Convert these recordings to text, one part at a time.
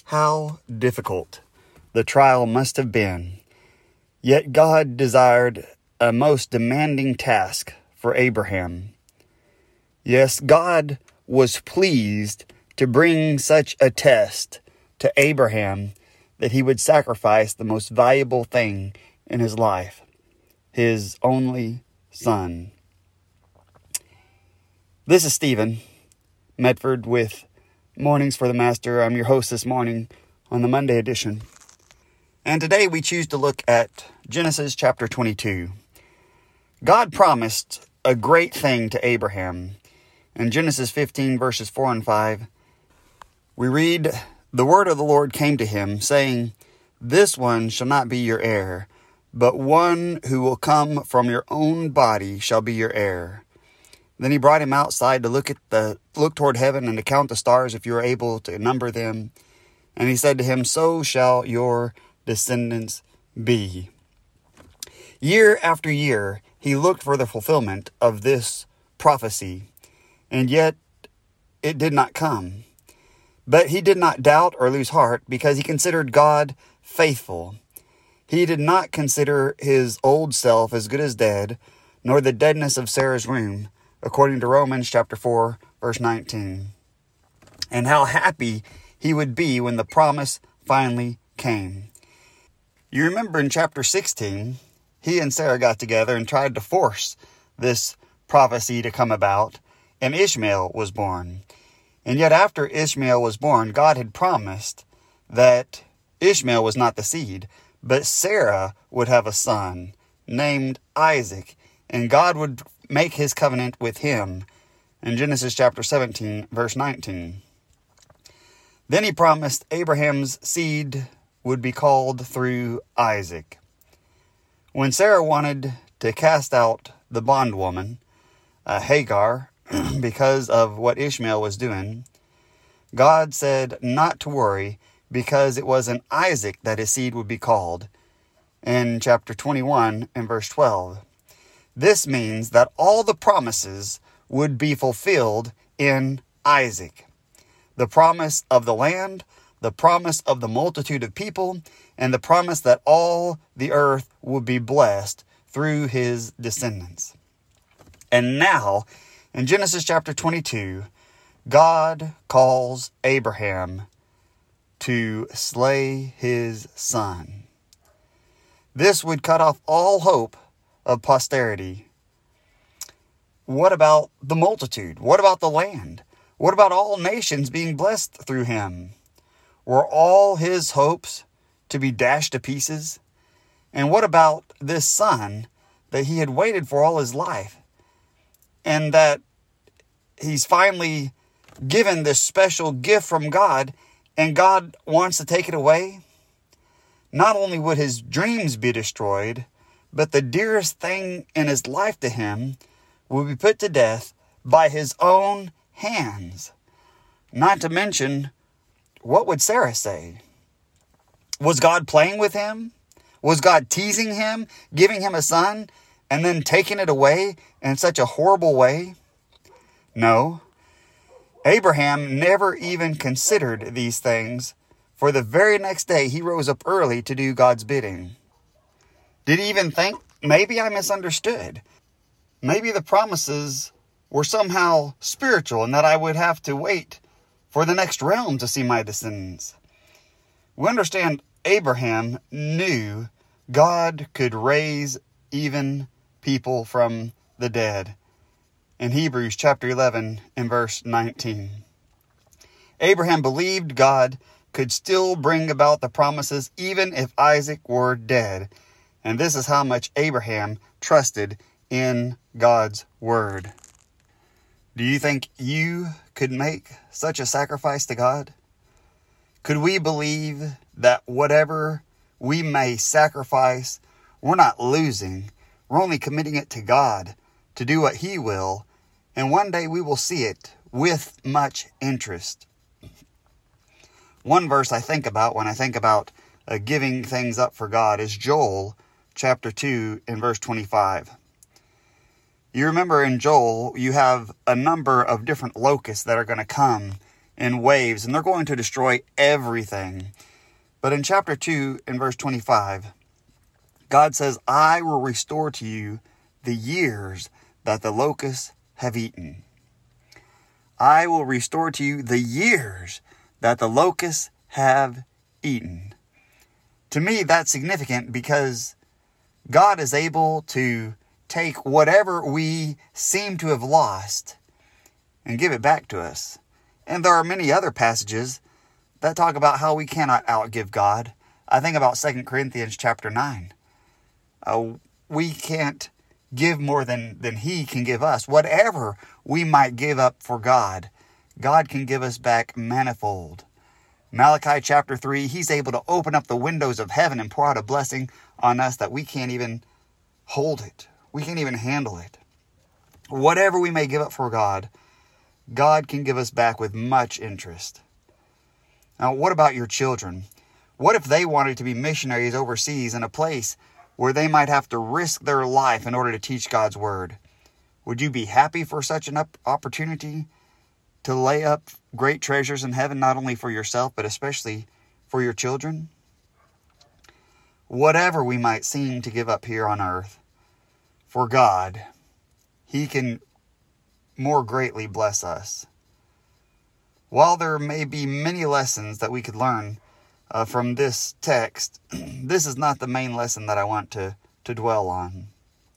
How difficult the trial must have been. Yet God desired a most demanding task for Abraham. Yes, God was pleased to bring such a test to Abraham that he would sacrifice the most valuable thing in his life, his only son. This is Stephen Medford with Mornings for the Master. I'm your host this morning on the Monday edition. And today we choose to look at Genesis chapter 22. God promised a great thing to Abraham. In Genesis 15 verses 4 and 5, we read, "The word of the Lord came to him, saying, This one shall not be your heir, but one who will come from your own body shall be your heir." Then he brought him outside to look toward heaven and to count the stars if you are able to number them. And he said to him, "So shall your descendants be." Year after year, he looked for the fulfillment of this prophecy, and yet it did not come. But he did not doubt or lose heart because he considered God faithful. He did not consider his old self as good as dead, nor the deadness of Sarah's womb, according to Romans chapter 4, verse 19. And how happy he would be when the promise finally came. You remember in chapter 16, he and Sarah got together and tried to force this prophecy to come about, and Ishmael was born. And yet after Ishmael was born, God had promised that Ishmael was not the seed, but Sarah would have a son named Isaac, and God would make his covenant with him in Genesis chapter 17, verse 19. Then he promised Abraham's seed would be called through Isaac. When Sarah wanted to cast out the bondwoman, Hagar, because of what Ishmael was doing, God said not to worry because it was in Isaac that his seed would be called in chapter 21 and verse 12. This means that all the promises would be fulfilled in Isaac. The promise of the land, the promise of the multitude of people, and the promise that all the earth would be blessed through his descendants. And now, in Genesis chapter 22, God calls Abraham to slay his son. This would cut off all hope of posterity. What about the multitude? What about the land? What about all nations being blessed through him? Were all his hopes to be dashed to pieces? And what about this son that he had waited for all his life, and that he's finally given this special gift from God, and God wants to take it away? Not only would his dreams be destroyed, but the dearest thing in his life to him would be put to death by his own hands. Not to mention, what would Sarah say? Was God playing with him? Was God teasing him, giving him a son, and then taking it away in such a horrible way? No. Abraham never even considered these things, for the very next day he rose up early to do God's bidding. Did he even think, maybe I misunderstood? Maybe the promises were somehow spiritual and that I would have to wait for the next realm to see my descendants. We understand Abraham knew God could raise even people from the dead. In Hebrews chapter 11 and verse 19. Abraham believed God could still bring about the promises even if Isaac were dead. And this is how much Abraham trusted in God's word. Do you think you could make such a sacrifice to God? Could we believe that whatever we may sacrifice, we're not losing, we're only committing it to God to do what he will, and one day we will see it with much interest? One verse I think about when I think about giving things up for God is Joel chapter 2 and verse 25. You remember in Joel, you have a number of different locusts that are going to come in waves, and they're going to destroy everything. But in chapter 2, in verse 25, God says, I will restore to you the years that the locusts have eaten. I will restore to you the years that the locusts have eaten. To me, that's significant because God is able to take whatever we seem to have lost and give it back to us. And there are many other passages that talk about how we cannot outgive God. I think about 2 Corinthians chapter 9. We can't give more than He can give us. Whatever we might give up for God, God can give us back manifold. Malachi chapter 3, He's able to open up the windows of heaven and pour out a blessing on us that we can't even hold it. We can't even handle it. Whatever we may give up for God, God can give us back with much interest. Now, what about your children? What if they wanted to be missionaries overseas in a place where they might have to risk their life in order to teach God's word? Would you be happy for such an opportunity to lay up great treasures in heaven, not only for yourself, but especially for your children? Whatever we might seem to give up here on earth, for God, He can more greatly bless us. While there may be many lessons that we could learn from this text, this is not the main lesson that I want to dwell on.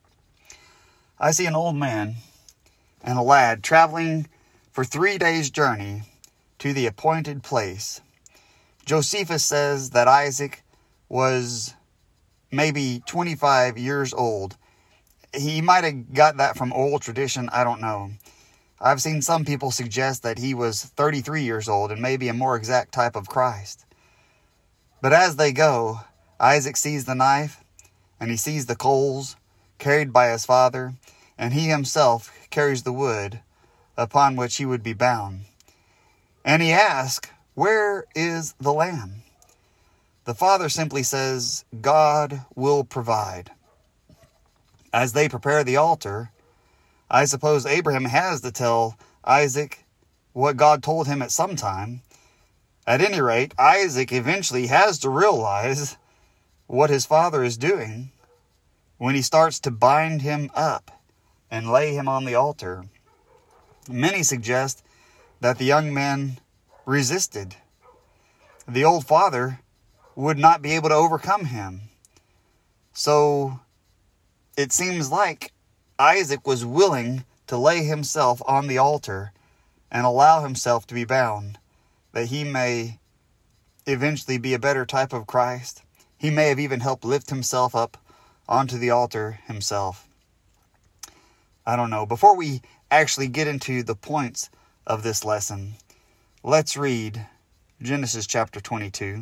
I see an old man and a lad traveling for 3 days' journey to the appointed place. Josephus says that Isaac was maybe 25 years old. He might have got that from oral tradition, I don't know. I've seen some people suggest that he was 33 years old and maybe a more exact type of Christ. But as they go, Isaac sees the knife and he sees the coals carried by his father, and he himself carries the wood upon which he would be bound. And he asks, where is the lamb? The father simply says, God will provide. As they prepare the altar, I suppose Abraham has to tell Isaac what God told him at some time. At any rate, Isaac eventually has to realize what his father is doing when he starts to bind him up and lay him on the altar. Many suggest that the young man resisted. The old father would not be able to overcome him. So it seems like Isaac was willing to lay himself on the altar and allow himself to be bound, that he may eventually be a better type of Christ. He may have even helped lift himself up onto the altar himself. I don't know. Before we actually get into the points of this lesson, let's read Genesis chapter 22.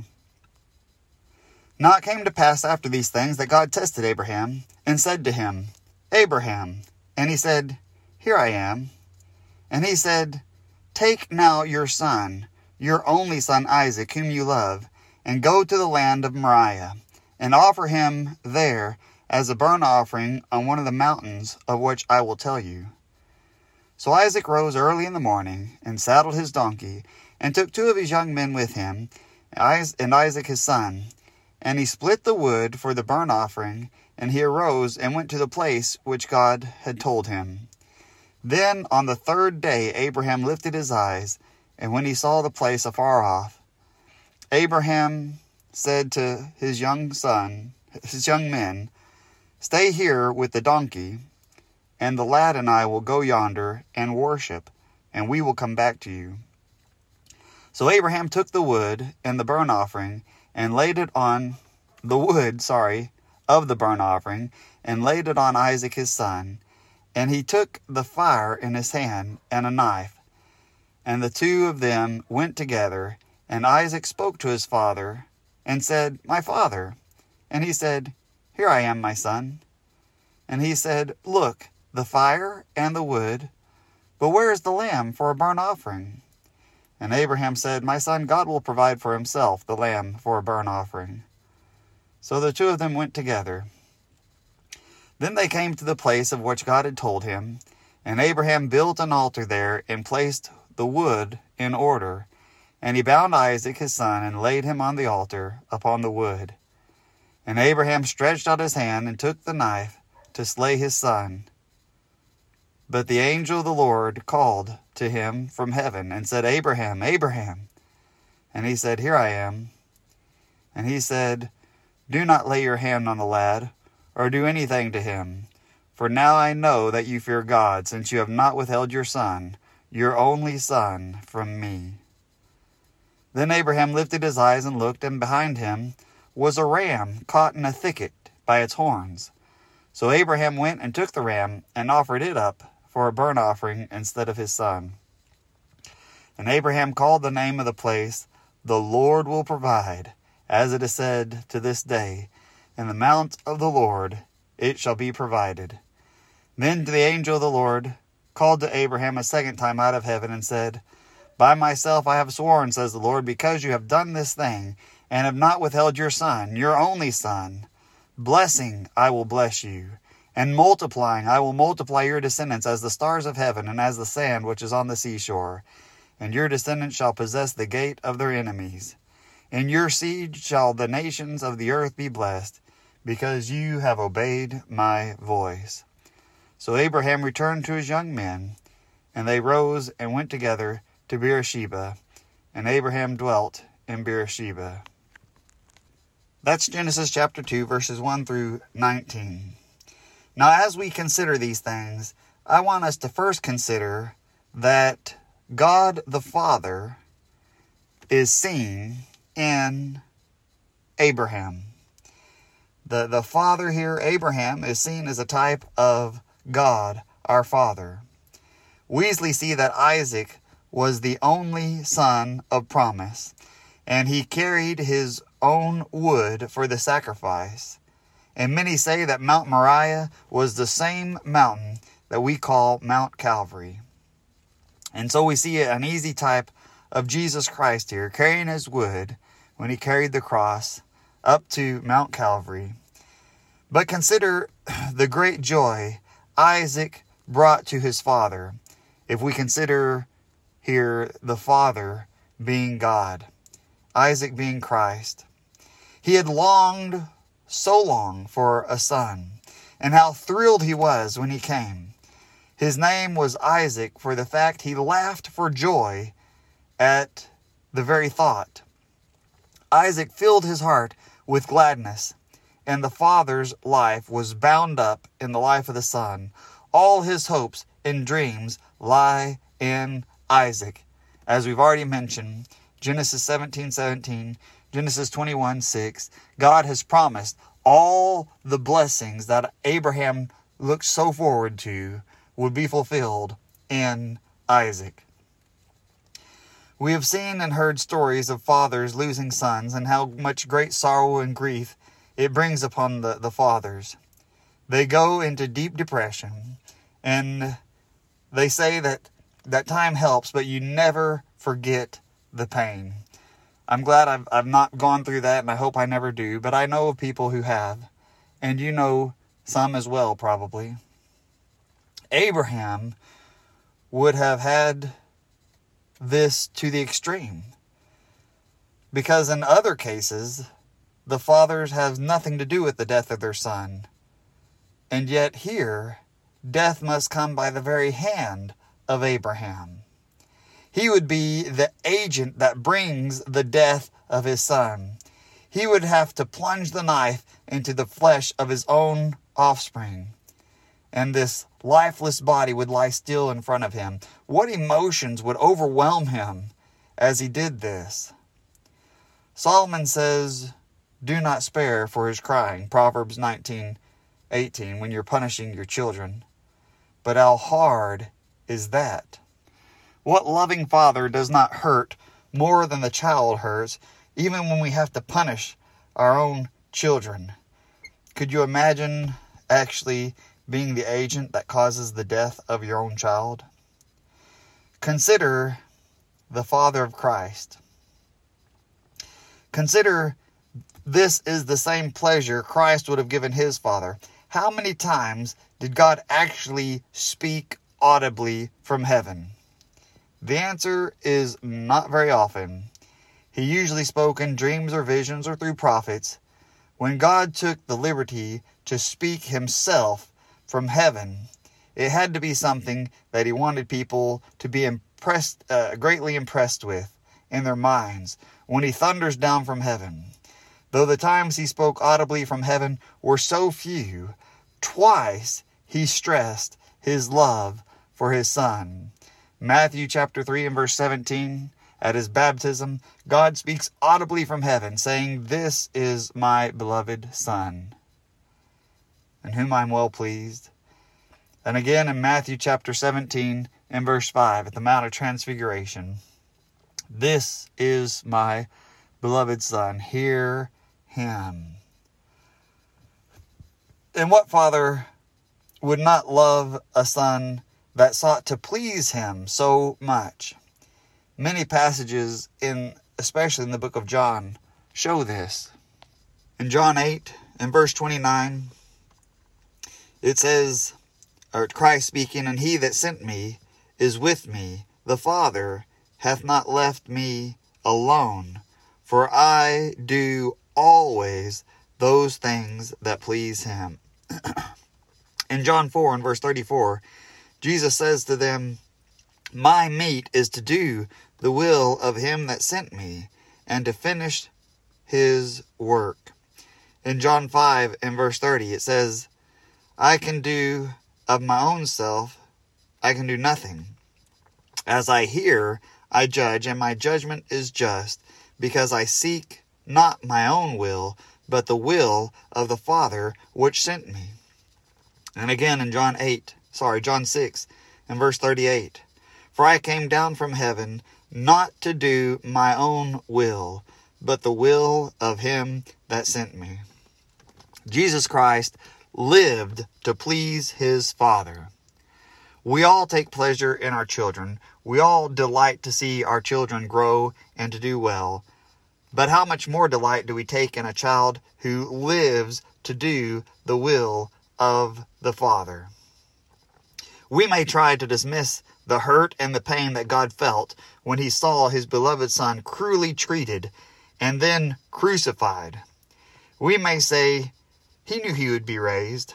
Now it came to pass after these things that God tested Abraham and said to him, Abraham. And he said, Here I am. And he said, Take now your son, your only son Isaac, whom you love, and go to the land of Moriah, and offer him there as a burnt offering on one of the mountains of which I will tell you. So Isaac rose early in the morning, and saddled his donkey, and took 2 of his young men with him, and Isaac his son. And he split the wood for the burnt offering, and he arose and went to the place which God had told him. Then on the 3rd day Abraham lifted his eyes, and when he saw the place afar off, Abraham said to his young men, Stay here with the donkey, and the lad and I will go yonder and worship, and we will come back to you. So Abraham took the wood and the burnt offering, and laid it on the wood, of the burnt offering, and laid it on Isaac his son. And he took the fire in his hand and a knife. And the 2 of them went together, and Isaac spoke to his father, and said, My father. And he said, Here I am, my son. And he said, Look, the fire and the wood, but where is the lamb for a burnt offering? And Abraham said, My son, God will provide for himself the lamb for a burnt offering. So the 2 of them went together. Then they came to the place of which God had told him, and Abraham built an altar there, and placed the wood in order. And he bound Isaac his son, and laid him on the altar upon the wood. And Abraham stretched out his hand, and took the knife to slay his son. But the angel of the Lord called to him from heaven, and said, Abraham, Abraham. And he said, Here I am. And he said, Do not lay your hand on the lad, or do anything to him. For now I know that you fear God, since you have not withheld your son, your only son, from me. Then Abraham lifted his eyes and looked, and behind him was a ram caught in a thicket by its horns. So Abraham went and took the ram, and offered it up for a burnt offering instead of his son. And Abraham called the name of the place, The Lord Will Provide, as it is said to this day, In the mount of the Lord it shall be provided. Then the angel of the Lord called to Abraham a second time out of heaven, and said, By myself I have sworn, says the Lord, because you have done this thing, and have not withheld your son, your only son. Blessing I will bless you, and multiplying I will multiply your descendants as the stars of heaven, and as the sand which is on the seashore. And your descendants shall possess the gate of their enemies. In your seed shall the nations of the earth be blessed, because you have obeyed my voice. So Abraham returned to his young men, and they rose and went together to Beersheba, and Abraham dwelt in Beersheba. That's Genesis chapter 2, verses 1 through 19. Now, as we consider these things, I want us to first consider that God the Father is seen in Abraham. The father here, Abraham, is seen as a type of God, our Father. We easily see that Isaac was the only son of promise, and he carried his own wood for the sacrifice. And many say that Mount Moriah was the same mountain that we call Mount Calvary. And so we see an easy type of Jesus Christ here, carrying his wood when he carried the cross up to Mount Calvary. But consider the great joy Isaac brought to his father, if we consider here the Father being God, Isaac being Christ. He had longed so long for a son, and how thrilled he was when he came. His name was Isaac for the fact he laughed for joy at the very thought. Isaac filled his heart with gladness, and the father's life was bound up in the life of the son. All his hopes and dreams lie in Isaac. As we've already mentioned, Genesis 17:17, Genesis 21:6, God has promised all the blessings that Abraham looked so forward to would be fulfilled in Isaac. We have seen and heard stories of fathers losing sons, and how much great sorrow and grief it brings upon the fathers. They go into deep depression, and they say that time helps, but you never forget the pain. I'm glad I've not gone through that, and I hope I never do, but I know of people who have, and you know some as well probably. Abraham would have had this to the extreme, because in other cases, the fathers have nothing to do with the death of their son. And yet here, death must come by the very hand of Abraham. He would be the agent that brings the death of his son. He would have to plunge the knife into the flesh of his own offspring, and this lifeless body would lie still in front of him. What emotions would overwhelm him as he did this? Solomon says, "Do not spare for his crying," Proverbs 19:18, when you're punishing your children. But how hard is that? What loving father does not hurt more than the child hurts, even when we have to punish our own children? Could you imagine actually being the agent that causes the death of your own child? Consider the Father of Christ. Consider this is the same pleasure Christ would have given his Father. How many times did God actually speak audibly from heaven? The answer is not very often. He usually spoke in dreams or visions or through prophets. When God took the liberty to speak himself from heaven, it had to be something that he wanted people to be greatly impressed with in their minds when he thunders down from heaven. Though the times he spoke audibly from heaven were so few, twice he stressed his love for his Son. Matthew chapter 3 and verse 17, at his baptism, God speaks audibly from heaven, saying, "This is my beloved Son, in whom I am well pleased." And again in Matthew chapter 17 and verse 5, at the Mount of Transfiguration, "This is my beloved Son, hear him." And what father would not love a son that sought to please him so much? Many passages, especially in the book of John, show this. In John 8 and verse 29, it says, or Christ speaking, "And he that sent me is with me. The Father hath not left me alone, for I do always those things that please him." In John 4 and verse 34, Jesus says to them, "My meat is to do the will of him that sent me, and to finish his work." In John 5 and verse 30, it says, "I can do of my own self, I can do nothing. As I hear, I judge, and my judgment is just, because I seek not my own will, but the will of the Father which sent me." And again in John 6 and verse 38, "For I came down from heaven not to do my own will, but the will of him that sent me." Jesus Christ lived to please his Father. We all take pleasure in our children. We all delight to see our children grow and to do well. But how much more delight do we take in a child who lives to do the will of the Father? We may try to dismiss the hurt and the pain that God felt when he saw his beloved Son cruelly treated and then crucified. We may say, he knew he would be raised.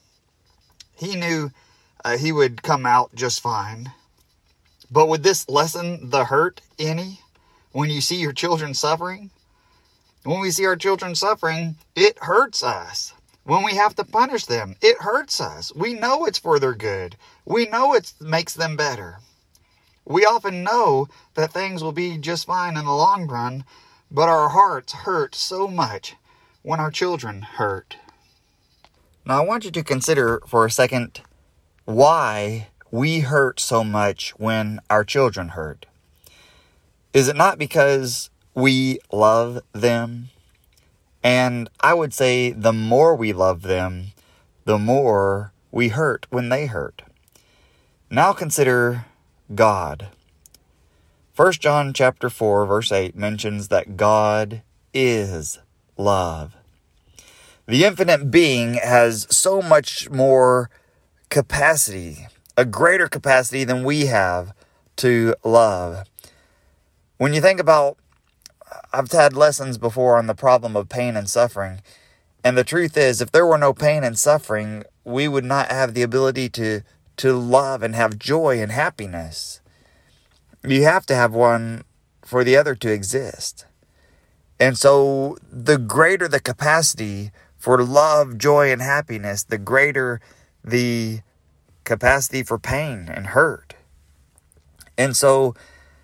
He knew he would come out just fine. But would this lessen the hurt any when you see your children suffering? When we see our children suffering, it hurts us. When we have to punish them, it hurts us. We know it's for their good. We know it makes them better. We often know that things will be just fine in the long run, but our hearts hurt so much when our children hurt. Now I want you to consider for a second why we hurt so much when our children hurt. Is it not because we love them? And I would say the more we love them, the more we hurt when they hurt. Now consider God. 1 John chapter 4 verse 8 mentions that God is love. The infinite being has so much more capacity, a greater capacity than we have to love. When you think about, I've had lessons before on the problem of pain and suffering. And the truth is, if there were no pain and suffering, we would not have the ability to love and have joy and happiness. You have to have one for the other to exist. And so the greater the capacity for love, joy, and happiness, the greater the capacity for pain and hurt. And so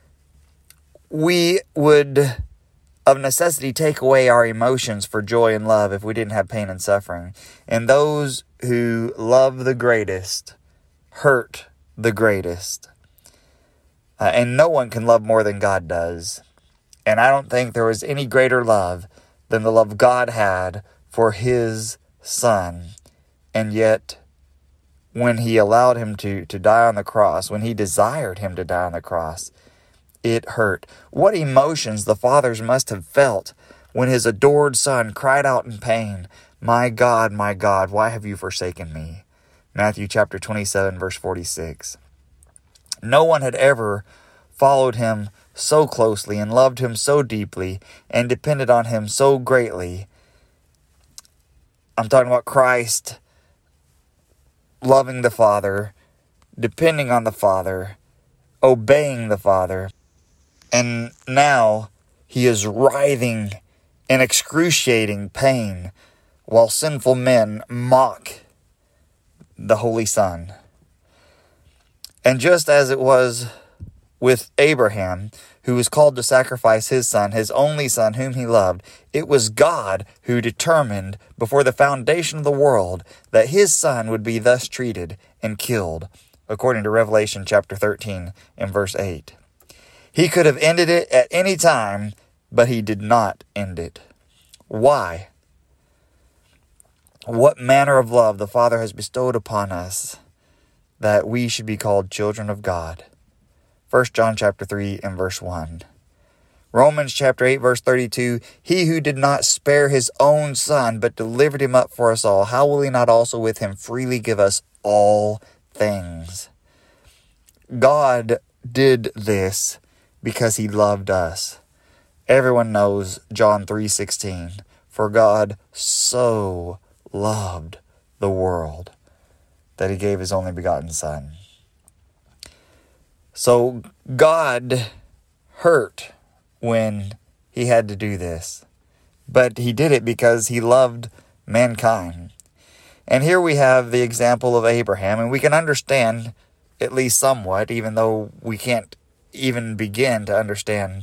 we would, of necessity, take away our emotions for joy and love if we didn't have pain and suffering. And those who love the greatest hurt the greatest. And no one can love more than God does. And I don't think there was any greater love than the love God had for his Son. And yet, when he allowed him to die on the cross, when he desired him to die on the cross, it hurt. What emotions the fathers must have felt when his adored Son cried out in pain, my God, why have you forsaken me?" Matthew chapter 27, verse 46. No one had ever followed him so closely and loved him so deeply and depended on him so greatly. I'm talking about Christ loving the Father, depending on the Father, obeying the Father. And now he is writhing in excruciating pain while sinful men mock the Holy Son. And just as it was with Abraham, who was called to sacrifice his son, his only son, whom he loved, it was God who determined before the foundation of the world that his son would be thus treated and killed, according to Revelation chapter 13 and verse 8. He could have ended it at any time, but he did not end it. Why? What manner of love the Father has bestowed upon us that we should be called children of God. 1 John chapter 3 and verse 1. Romans chapter 8 verse 32, he who did not spare his own son, but delivered him up for us all, how will he not also with him freely give us all things? God did this because he loved us. Everyone knows John 3:16. For God so loved the world that he gave his only begotten Son. So God hurt when he had to do this, but he did it because he loved mankind. And here we have the example of Abraham, and we can understand at least somewhat, even though we can't even begin to understand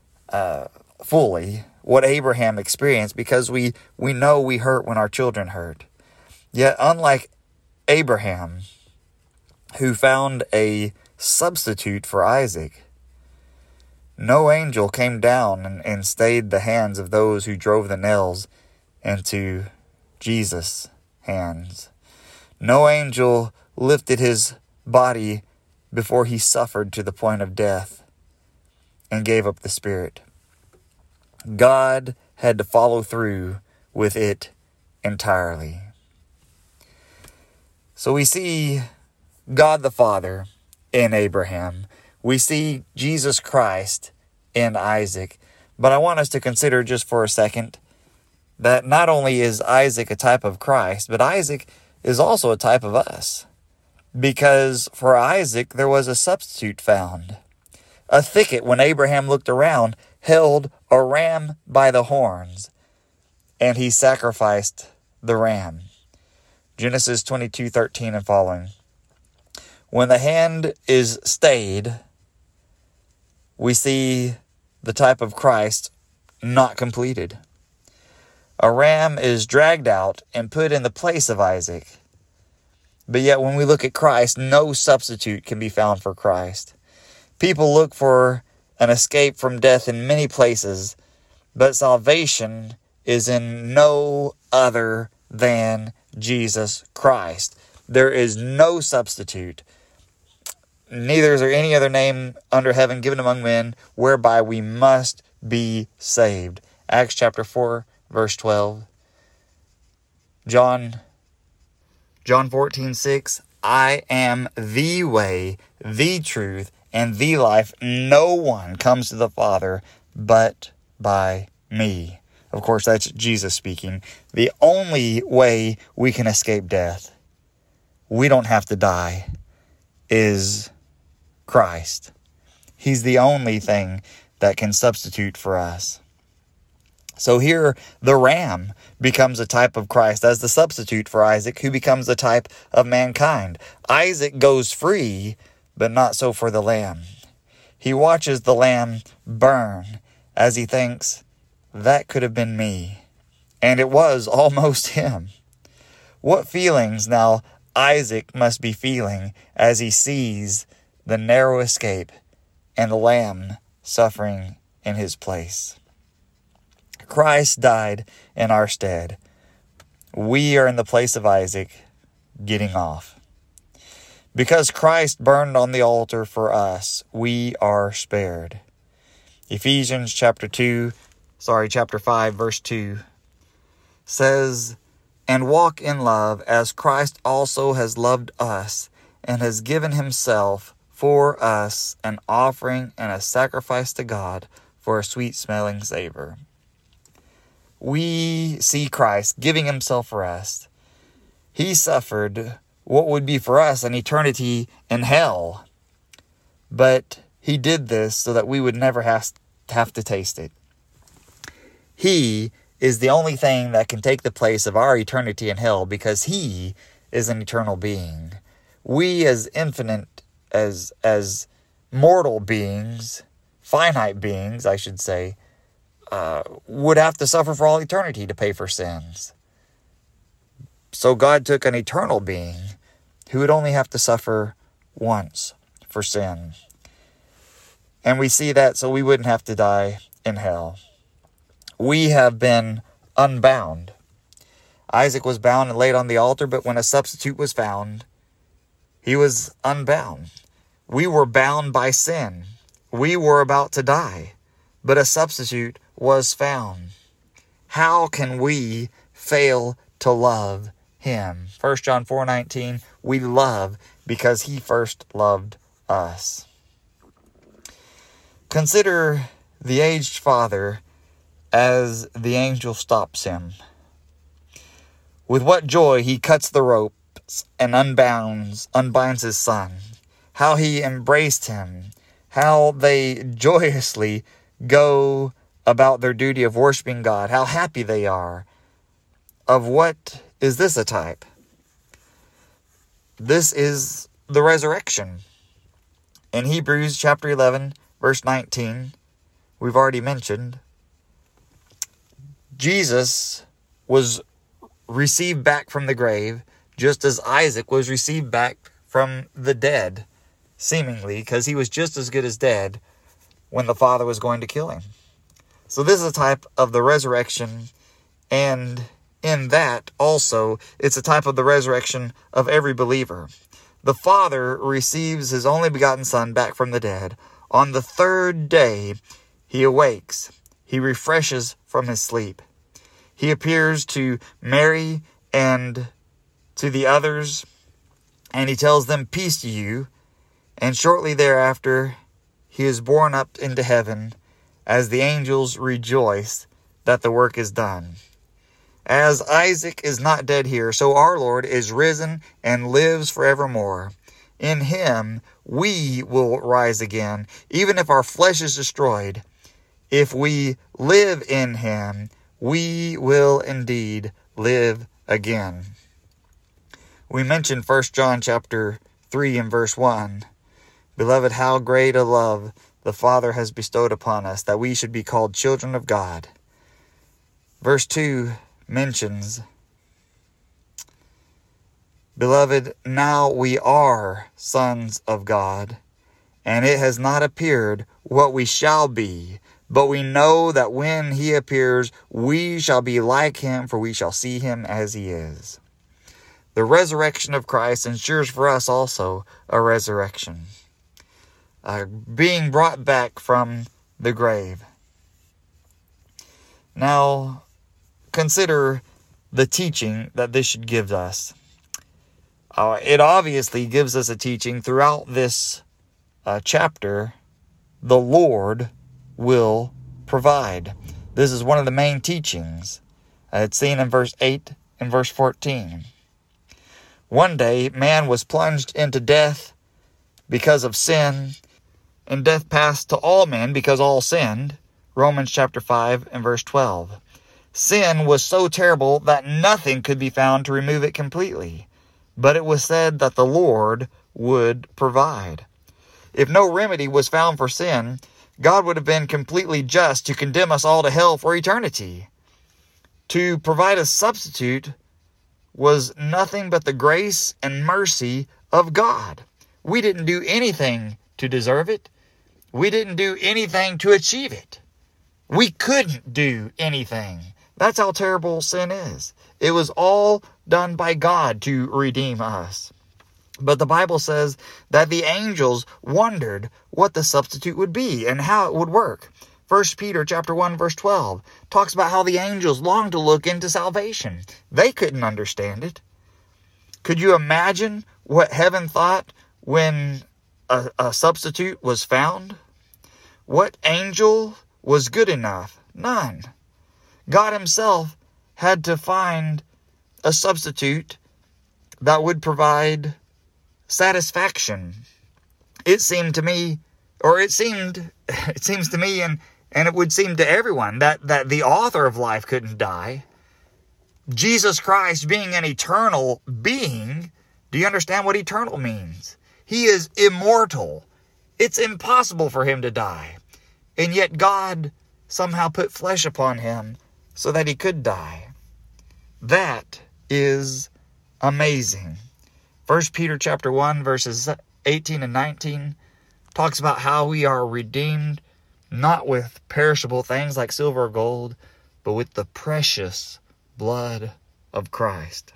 fully what Abraham experienced, because we know we hurt when our children hurt. Yet unlike Abraham, who found a substitute for Isaac, no angel came down and stayed the hands of those who drove the nails into Jesus' hands. No angel lifted his body before he suffered to the point of death and gave up the spirit. God had to follow through with it entirely. So we see God the Father in Abraham. We see Jesus Christ in Isaac. But I want us to consider just for a second that not only is Isaac a type of Christ, but Isaac is also a type of us. Because for Isaac, there was a substitute found. A thicket, when Abraham looked around, held a ram by the horns, and he sacrificed the ram. Genesis 22:13 and following. When the hand is stayed, we see the type of Christ not completed. A ram is dragged out and put in the place of Isaac. But yet when we look at Christ, no substitute can be found for Christ. People look for an escape from death in many places, but salvation is in no other than Jesus Christ. There is no substitute. Neither is there any other name under heaven given among men whereby we must be saved. Acts chapter 4, verse 12. John 14:6. I am the way, the truth, and the life. No one comes to the Father but by me. Of course, that's Jesus speaking. The only way we can escape death, we don't have to die, is Christ. He's the only thing that can substitute for us. So here, the ram becomes a type of Christ as the substitute for Isaac, who becomes the type of mankind. Isaac goes free, but not so for the lamb. He watches the lamb burn as he thinks, that could have been me. And it was almost him. What feelings now Isaac must be feeling as he sees the narrow escape and the lamb suffering in his place. Christ died in our stead. We are in the place of Isaac, getting off. Because Christ burned on the altar for us, we are spared. Ephesians chapter 5, verse 2 says, and walk in love as Christ also has loved us and has given himself for us an offering and a sacrifice to God for a sweet-smelling savor. We see Christ giving himself for us. He suffered what would be for us an eternity in hell. But he did this so that we would never have to taste it. He is the only thing that can take the place of our eternity in hell because he is an eternal being. We as infinite, as mortal beings, finite beings, I should say, would have to suffer for all eternity to pay for sins. So God took an eternal being who would only have to suffer once for sin. And we see that so we wouldn't have to die in hell. We have been unbound. Isaac was bound and laid on the altar, but when a substitute was found, he was unbound. We were bound by sin. We were about to die, but a substitute was found. How can we fail to love him? 1 John 4:19, we love because he first loved us. Consider the aged father as the angel stops him. With what joy he cuts the ropes and unbinds his son. How he embraced him. How they joyously go about their duty of worshiping God. How happy they are. Of what is this a type? This is the resurrection. In Hebrews chapter 11, verse 19, we've already mentioned, Jesus was received back from the grave, just as Isaac was received back from the dead, seemingly, because he was just as good as dead when the Father was going to kill him. So this is a type of the resurrection, and in that also, it's a type of the resurrection of every believer. The Father receives his only begotten Son back from the dead. On the third day, he awakes. He refreshes from his sleep. He appears to Mary and to the others, and he tells them, "Peace to you." And shortly thereafter, he is borne up into heaven as the angels rejoice that the work is done. As Isaac is not dead here, so our Lord is risen and lives forevermore. In him we will rise again, even if our flesh is destroyed. If we live in him, we will indeed live again. We mentioned 1 John chapter 3 and verse 1. Beloved, how great a love the Father has bestowed upon us, that we should be called children of God. Verse 2 mentions, Beloved, now we are sons of God, and it has not appeared what we shall be, but we know that when he appears, we shall be like him, for we shall see him as he is. The resurrection of Christ ensures for us also a resurrection, being brought back from the grave. Now, consider the teaching that this should give us. It obviously gives us a teaching throughout this chapter. The Lord will provide. This is one of the main teachings. It's seen in verse 8 and verse 14. One day, man was plunged into death because of sin, and death passed to all men because all sinned. Romans chapter 5 and verse 12. Sin was so terrible that nothing could be found to remove it completely. But it was said that the Lord would provide. If no remedy was found for sin, God would have been completely just to condemn us all to hell for eternity. To provide a substitute was nothing but the grace and mercy of God. We didn't do anything to deserve it. We didn't do anything to achieve it. We couldn't do anything. That's how terrible sin is. It was all done by God to redeem us. But the Bible says that the angels wondered what the substitute would be and how it would work. 1 Peter chapter 1 verse 12 talks about how the angels longed to look into salvation. They couldn't understand it. Could you imagine what heaven thought when a substitute was found? What angel was good enough? None. God himself had to find a substitute that would provide satisfaction. It seemed to me, it seems to me, and it would seem to everyone that the author of life couldn't die. Jesus Christ being an eternal being, do you understand what eternal means? He is immortal. It's impossible for him to die. And yet God somehow put flesh upon him so that he could die. That is amazing. 1 Peter chapter 1 verses 18 and 19 talks about how we are redeemed not with perishable things like silver or gold, but with the precious blood of Christ.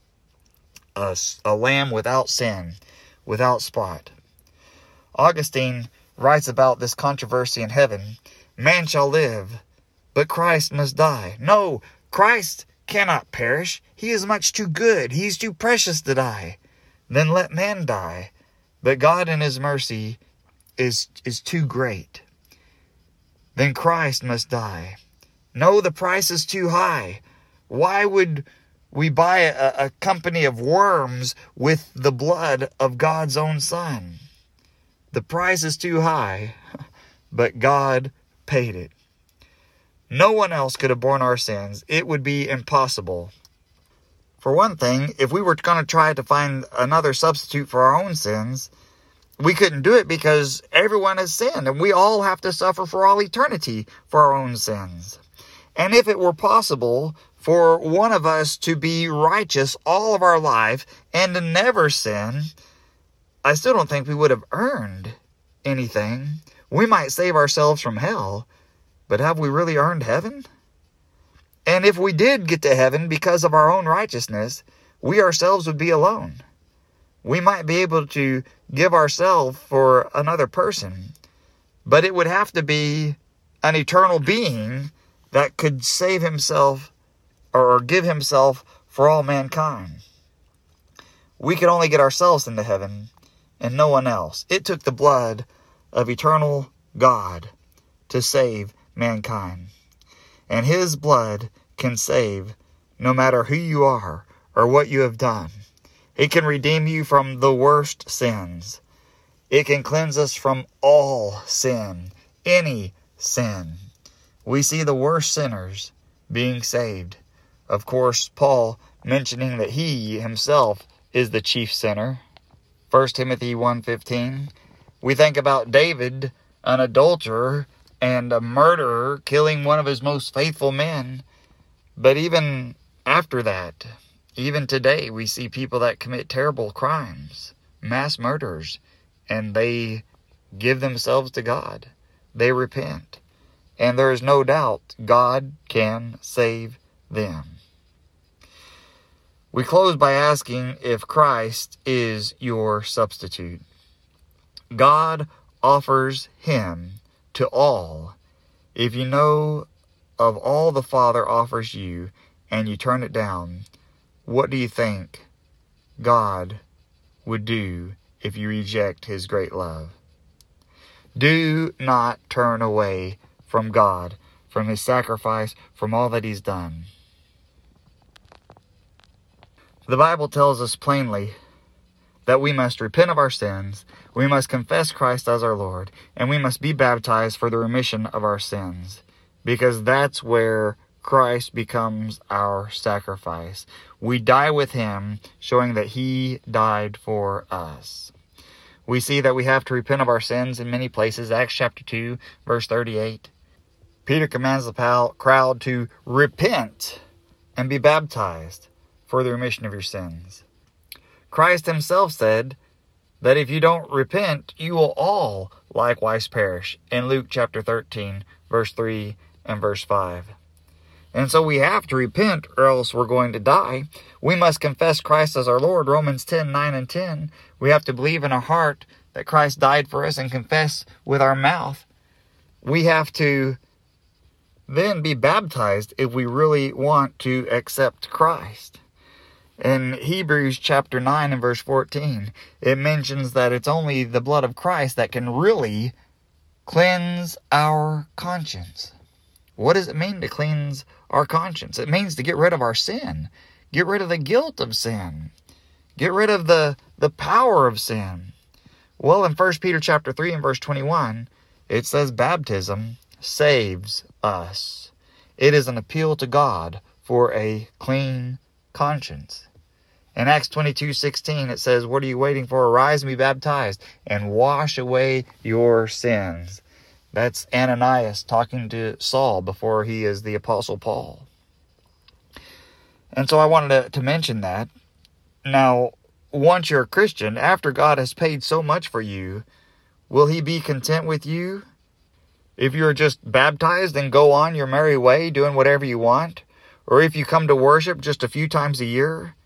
A lamb without sin, without spot. Augustine writes about this controversy in heaven. Man shall live, but Christ must die. No, Christ cannot perish. He is much too good. He's too precious to die. Then let man die. But God in his mercy is too great. Then Christ must die. No, the price is too high. Why would we buy a company of worms with the blood of God's own Son? The price is too high, but God paid it. No one else could have borne our sins. It would be impossible. For one thing, if we were going to try to find another substitute for our own sins, we couldn't do it because everyone has sinned, and we all have to suffer for all eternity for our own sins. And if it were possible for one of us to be righteous all of our life and to never sin, I still don't think we would have earned anything. We might save ourselves from hell, but have we really earned heaven? And if we did get to heaven because of our own righteousness, we ourselves would be alone. We might be able to give ourselves for another person, but it would have to be an eternal being that could save himself or give himself for all mankind. We could only get ourselves into heaven and no one else. It took the blood of eternal God to save mankind. And his blood can save no matter who you are or what you have done. It can redeem you from the worst sins. It can cleanse us from all sin, any sin. We see the worst sinners being saved. Of course, Paul mentioning that he himself is the chief sinner. 1 Timothy 1:15. We think about David, an adulterer and a murderer, killing one of his most faithful men. But even after that, even today, we see people that commit terrible crimes, mass murderers, and they give themselves to God. They repent. And there is no doubt God can save them. We close by asking if Christ is your substitute. God offers him to all. If you know of all the Father offers you and you turn it down, what do you think God would do if you reject his great love? Do not turn away from God, from his sacrifice, from all that he's done. The Bible tells us plainly that we must repent of our sins, we must confess Christ as our Lord, and we must be baptized for the remission of our sins, because that's where Christ becomes our sacrifice. We die with him, showing that he died for us. We see that we have to repent of our sins in many places. Acts chapter 2, verse 38. Peter commands the crowd to repent and be baptized for the remission of your sins. Christ himself said that if you don't repent, you will all likewise perish. In Luke chapter 13, verse 3 and verse 5. And so we have to repent or else we're going to die. We must confess Christ as our Lord. Romans 10, 9 and 10. We have to believe in our heart that Christ died for us and confess with our mouth. We have to then be baptized if we really want to accept Christ. In Hebrews chapter 9 and verse 14, it mentions that it's only the blood of Christ that can really cleanse our conscience. What does it mean to cleanse our conscience? It means to get rid of our sin. Get rid of the guilt of sin. Get rid of the power of sin. Well, in 1 Peter chapter 3 and verse 21, it says baptism saves us. It is an appeal to God for a clean conscience. In Acts 22:16, it says, "What are you waiting for? Arise and be baptized and wash away your sins." That's Ananias talking to Saul before he is the Apostle Paul. And so I wanted to mention that. Now, once you're a Christian, after God has paid so much for you, will he be content with you? If you're just baptized and go on your merry way doing whatever you want, or if you come to worship just a few times a year?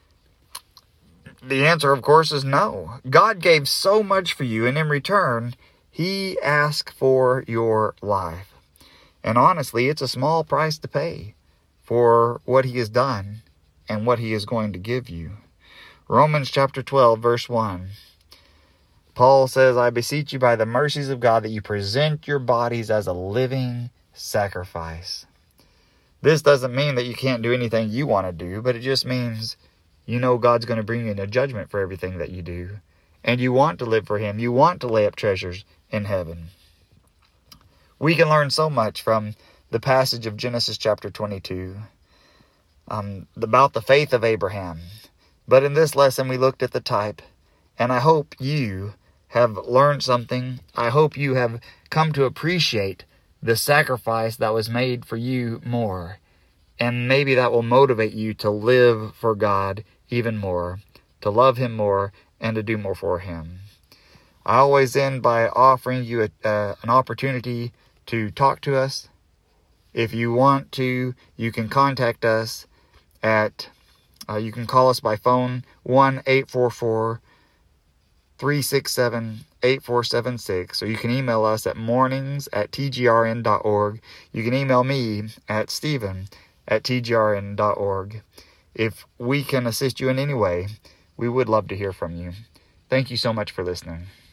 The answer, of course, is no. God gave so much for you, and in return, he asked for your life. And honestly, it's a small price to pay for what he has done and what he is going to give you. Romans chapter 12, verse 1. Paul says, "I beseech you by the mercies of God that you present your bodies as a living sacrifice." This doesn't mean that you can't do anything you want to do, but it just means you know God's going to bring you into judgment for everything that you do. And you want to live for him. You want to lay up treasures in heaven. We can learn so much from the passage of Genesis chapter 22 about the faith of Abraham. But in this lesson, we looked at the type. And I hope you have learned something. I hope you have come to appreciate the sacrifice that was made for you more. And maybe that will motivate you to live for God even more, to love him more, and to do more for him. I always end by offering you an opportunity to talk to us. If you want to, you can contact us at, you can call us by phone, 1-844-367-8476, or you can email us at mornings@tgrn.org. You can email me at stephen@tgrn.org. If we can assist you in any way, we would love to hear from you. Thank you so much for listening.